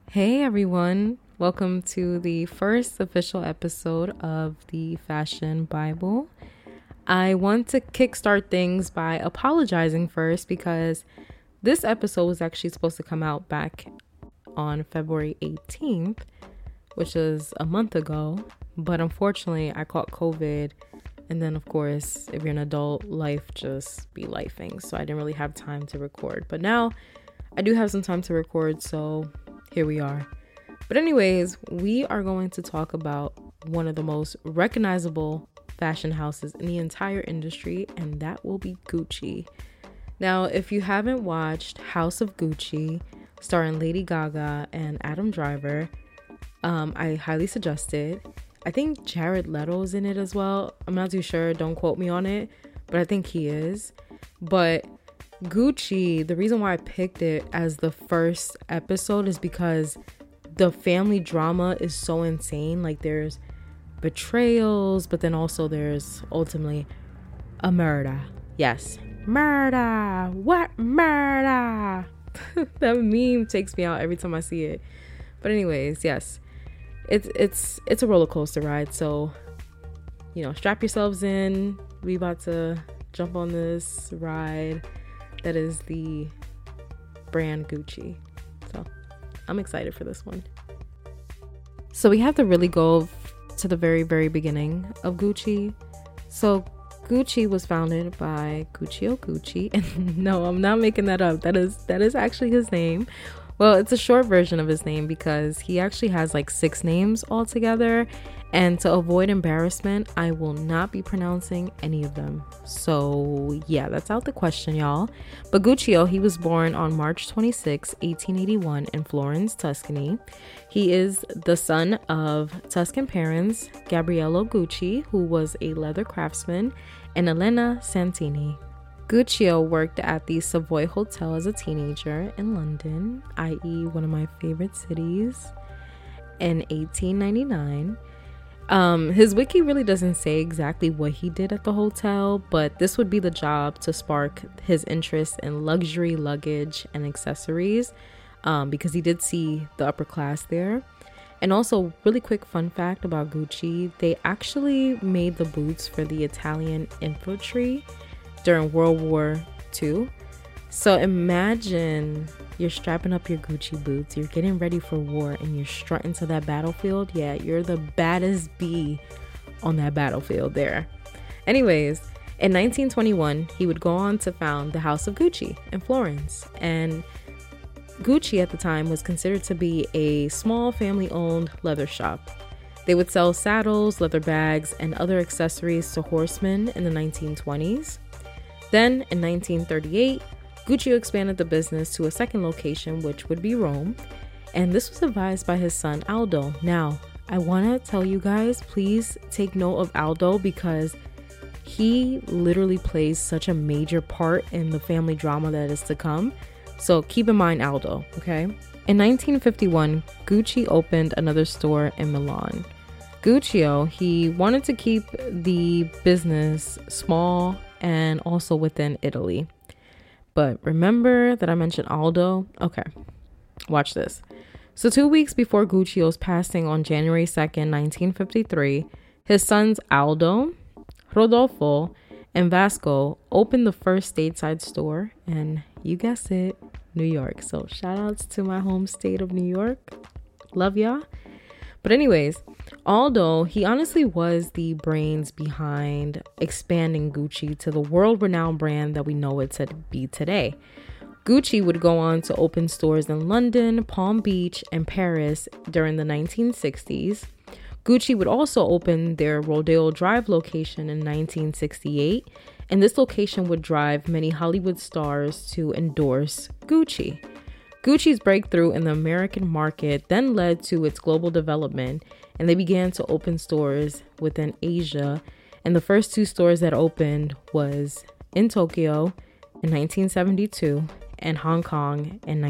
Hey everyone, welcome to the first official episode of the Fashion Bible. I want to kickstart things by apologizing first because this episode was actually supposed to come out back on February 18th, which is a month ago, but unfortunately I caught COVID, and then of course if you're an adult, life just be lifing, so I didn't really have time to record. But now I do have some time to record, so here we are. But anyways, we are going to talk about one of the most recognizable fashion houses in the entire industry, and that will be Gucci. Now, if you haven't watched House of Gucci, starring Lady Gaga and Adam Driver, I highly suggest it. I think Jared Leto's in it as well. I'm not too sure, don't quote me on it, but I think he is. But Gucci, the reason why I picked it as the first episode is because the family drama is so insane. Like, there's betrayals, but then also there's ultimately a murder. Yes, murder. What murder? That meme takes me out every time I see it. But anyways, yes, it's a roller coaster ride. So, strap yourselves in. We about to jump on this ride that is the brand Gucci. So I'm excited for this one. So we have to really go to the very, very beginning of Gucci. So Gucci was founded by Guccio Gucci. And no, I'm not making that up. That is actually his name. Well, it's a short version of his name because he actually has like 6 names altogether. And to avoid embarrassment, I will not be pronouncing any of them. So yeah, that's out the question, y'all. But Guccio, he was born on March 26, 1881 in Florence, Tuscany. He is the son of Tuscan parents, Gabriello Gucci, who was a leather craftsman, and Elena Santini. Guccio worked at the Savoy Hotel as a teenager in London, i.e. one of my favorite cities, in 1899. His wiki really doesn't say exactly what he did at the hotel, but this would be the job to spark his interest in luxury luggage and accessories, because he did see the upper class there. And also, really quick fun fact about Gucci, they actually made the boots for the Italian infantry during World War II. So imagine you're strapping up your Gucci boots, you're getting ready for war, and you're strutting to that battlefield. Yeah, you're the baddest bee on that battlefield there. Anyways, in 1921, he would go on to found the House of Gucci in Florence. And Gucci at the time was considered to be a small family-owned leather shop. They would sell saddles, leather bags, and other accessories to horsemen in the 1920s. Then, in 1938, Gucci expanded the business to a second location, which would be Rome, and this was advised by his son Aldo. Now, I want to tell you guys, please take note of Aldo because he literally plays such a major part in the family drama that is to come. So keep in mind Aldo, okay? In 1951, Gucci opened another store in Milan. Guccio, he wanted to keep the business small and also within Italy. But remember that I mentioned Aldo? Okay, watch this. So 2 weeks before Guccio's passing on January 2nd, 1953, his sons Aldo, Rodolfo, and Vasco opened the first stateside store, and you guessed it, New York. So shout outs to my home state of New York. Love y'all. But anyways, Aldo, he honestly was the brains behind expanding Gucci to the world-renowned brand that we know it to be today. Gucci would go on to open stores in London, Palm Beach, and Paris during the 1960s. Gucci would also open their Rodeo Drive location in 1968, and this location would drive many Hollywood stars to endorse Gucci. Gucci's breakthrough in the American market then led to its global development, and they began to open stores within Asia, and the first 2 stores that opened was in Tokyo in 1972 and Hong Kong in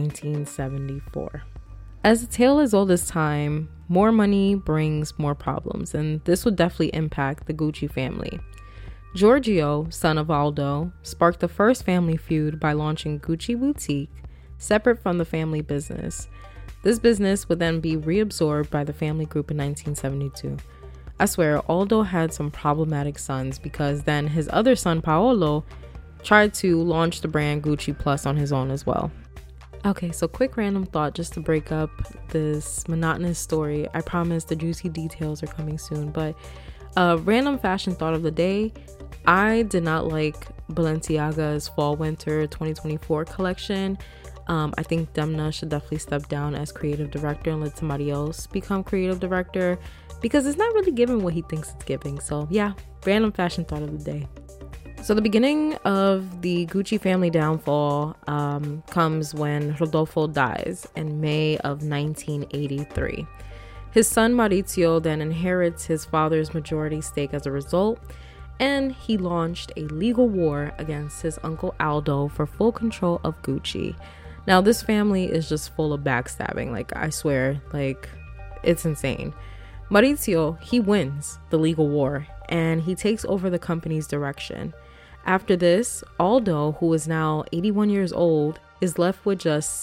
1974. As a tale as old as time, more money brings more problems, and this would definitely impact the Gucci family. Giorgio, son of Aldo, sparked the first family feud by launching Gucci Boutique, separate from the family business. This business would then be reabsorbed by the family group in 1972. I swear, Aldo had some problematic sons because then his other son, Paolo, tried to launch the brand Gucci Plus on his own as well. Okay, so quick random thought just to break up this monotonous story. I promise the juicy details are coming soon, but random fashion thought of the day. I did not like Balenciaga's Fall/Winter 2024 collection. I think Demna should definitely step down as creative director and let somebody else become creative director because it's not really giving what he thinks it's giving. So yeah, random fashion thought of the day. So the beginning of the Gucci family downfall comes when Rodolfo dies in May of 1983. His son Maurizio then inherits his father's majority stake as a result, and he launched a legal war against his uncle Aldo for full control of Gucci. Now, this family is just full of backstabbing. Like, I swear, like, it's insane. Maurizio, he wins the legal war, and he takes over the company's direction. After this, Aldo, who is now 81 years old, is left with just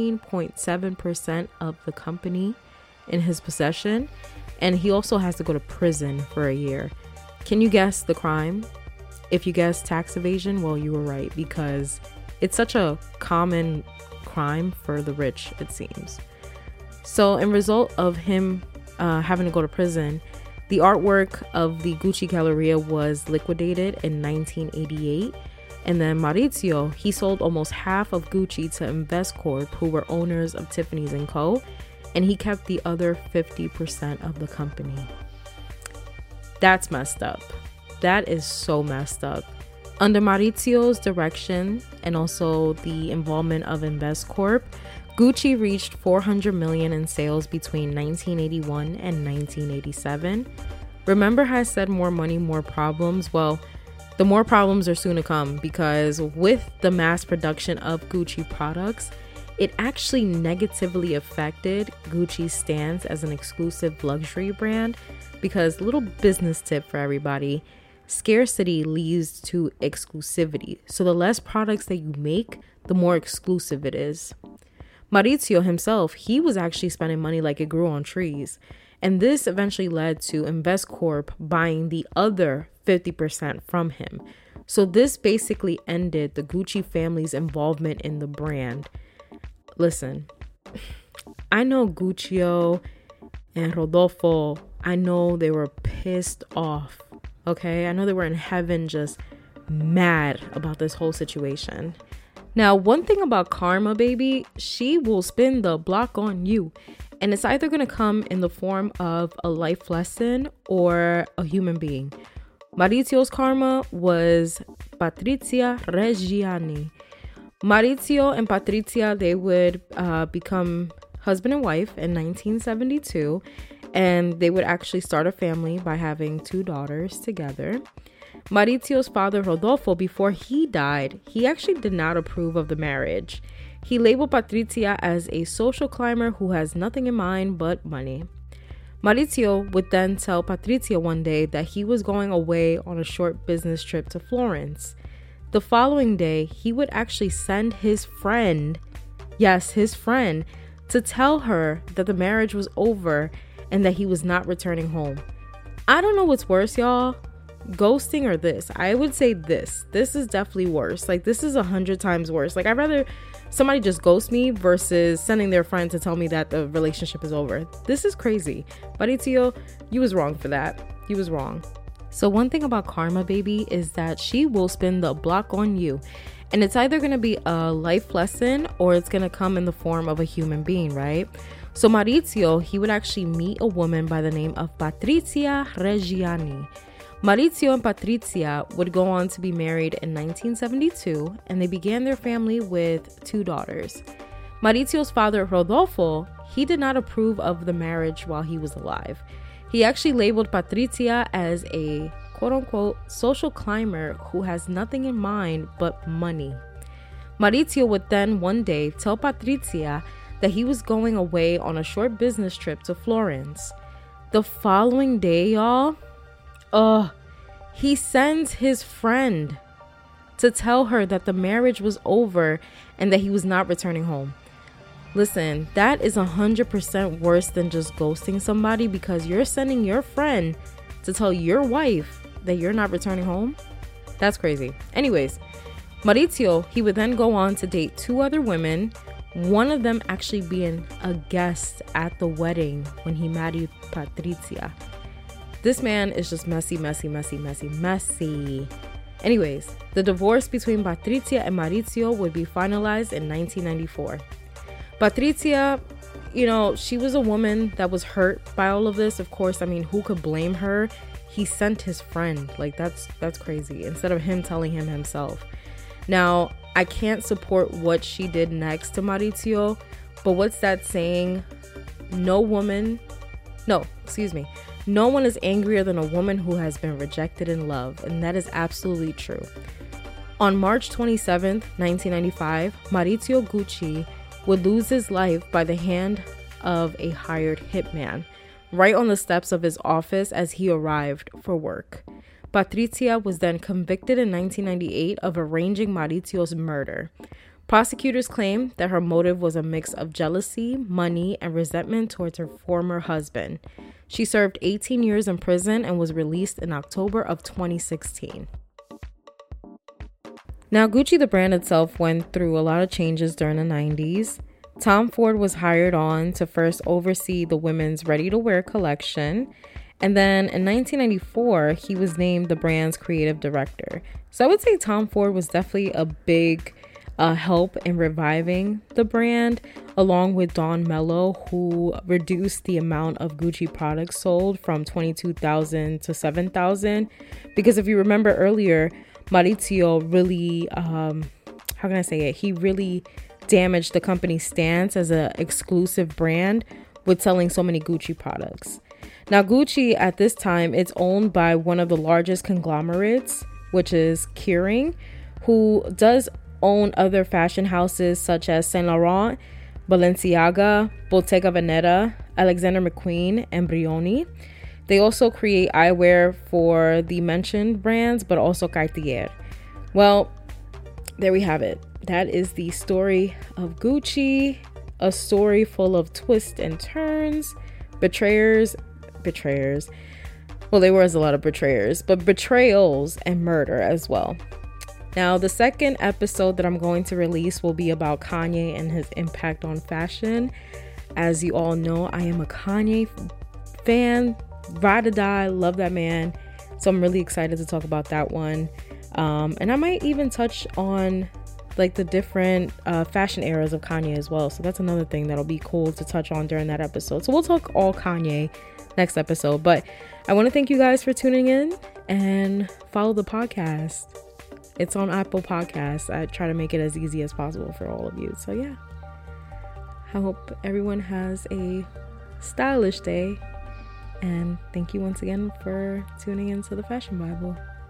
16.7% of the company in his possession, and he also has to go to prison for a year. Can you guess the crime? If you guess tax evasion, well, you were right, because it's such a common crime for the rich, it seems. So, in result of him having to go to prison, the artwork of the Gucci Galleria was liquidated in 1988. And then Maurizio, he sold almost half of Gucci to Investcorp, who were owners of Tiffany's & Co. And he kept the other 50% of the company. That's messed up. That is so messed up. Under Maurizio's direction and also the involvement of Investcorp, Gucci reached 400 million in sales between 1981 and 1987. Remember how I said more money, more problems? Well, the more problems are soon to come because with the mass production of Gucci products, it actually negatively affected Gucci's stance as an exclusive luxury brand because, little business tip for everybody, scarcity leads to exclusivity. So the less products that you make, the more exclusive it is. Maurizio himself, he was actually spending money like it grew on trees. And this eventually led to Investcorp buying the other 50% from him. So this basically ended the Gucci family's involvement in the brand. Listen, I know Guccio and Rodolfo, I know they were pissed off. Okay, I know they were in heaven just mad about this whole situation. Now, one thing about karma, baby, she will spin the block on you. And it's either going to come in the form of a life lesson or a human being. Maurizio's karma was Patrizia Reggiani. Maurizio and Patrizia, they would become husband and wife in 1972. And they would actually start a family by having 2 daughters together. Maurizio's father, Rodolfo, before he died, he actually did not approve of the marriage. He labeled Patrizia as a social climber who has nothing in mind but money. Maurizio would then tell Patrizia one day that he was going away on a short business trip to Florence. The following day, he would actually send his friend, yes, his friend, to tell her that the marriage was over and that he was not returning home. I don't know what's worse, y'all. Ghosting or this. I would say this. This is definitely worse. Like, this is 100 times worse. Like, I'd rather somebody just ghost me versus sending their friend to tell me that the relationship is over. This is crazy. Maurizio, you was wrong for that. You was wrong. So one thing about karma, baby, is that she will spin the block on you. And it's either going to be a life lesson or it's going to come in the form of a human being, right? So Maurizio, he would actually meet a woman by the name of Patrizia Reggiani. Maurizio and Patrizia would go on to be married in 1972, and they began their family with 2 daughters. Maurizio's father, Rodolfo, he did not approve of the marriage while he was alive. He actually labeled Patrizia as a quote-unquote social climber who has nothing in mind but money. Maurizio would then one day tell Patrizia that he was going away on a short business trip to Florence. The following day, y'all, he sends his friend to tell her that the marriage was over and that he was not returning home. Listen, that is 100% worse than just ghosting somebody, because you're sending your friend to tell your wife that you're not returning home. That's crazy. Anyways, Mauricio, he would then go on to date 2 other women, one of them actually being a guest at the wedding when he married Patricia. This man is just messy. Anyways, the divorce between Patricia and Mauricio would be finalized in 1994. Patricia, she was a woman that was hurt by all of this. Of course, I mean, who could blame her? He sent his friend. Like, that's crazy, instead of him telling him himself. Now, I can't support what she did next to Mauricio, but what's that saying? No one is angrier than a woman who has been rejected in love, and that is absolutely true. On March 27th, 1995, Mauricio Gucci would lose his life by the hand of a hired hitman, right on the steps of his office as he arrived for work. Patricia was then convicted in 1998 of arranging Mauricio's murder. Prosecutors claim that her motive was a mix of jealousy, money, and resentment towards her former husband. She served 18 years in prison and was released in October of 2016. Now, Gucci, the brand itself, went through a lot of changes during the 90s. Tom Ford was hired on to first oversee the women's ready-to-wear collection. And then in 1994, he was named the brand's creative director. So I would say Tom Ford was definitely a big help in reviving the brand, along with Don Mello, who reduced the amount of Gucci products sold from 22,000 to 7,000. Because if you remember earlier, Mauricio really, he really damaged the company's stance as an exclusive brand with selling so many Gucci products. Now, Gucci at this time, it's owned by one of the largest conglomerates, which is Kering, who does own other fashion houses such as Saint Laurent, Balenciaga, Bottega Veneta, Alexander McQueen, and Brioni. They also create eyewear for the mentioned brands, but also Cartier. Well, there we have it. That is the story of Gucci, a story full of twists and turns, betrayers. Well, there was a lot of betrayers, but betrayals and murder as well. Now, the second episode that I'm going to release will be about Kanye and his impact on fashion. As you all know, I am a Kanye fan, ride or die, love that man. So I'm really excited to talk about that one. And I might even touch on like the different fashion eras of Kanye as well. So that's another thing that'll be cool to touch on during that episode. So we'll talk all Kanye next episode. But I want to thank you guys for tuning in and follow the podcast. It's on Apple Podcasts. I try to make it as easy as possible for all of you. So yeah, I hope everyone has a stylish day. And thank you once again for tuning into the Fashion Bible.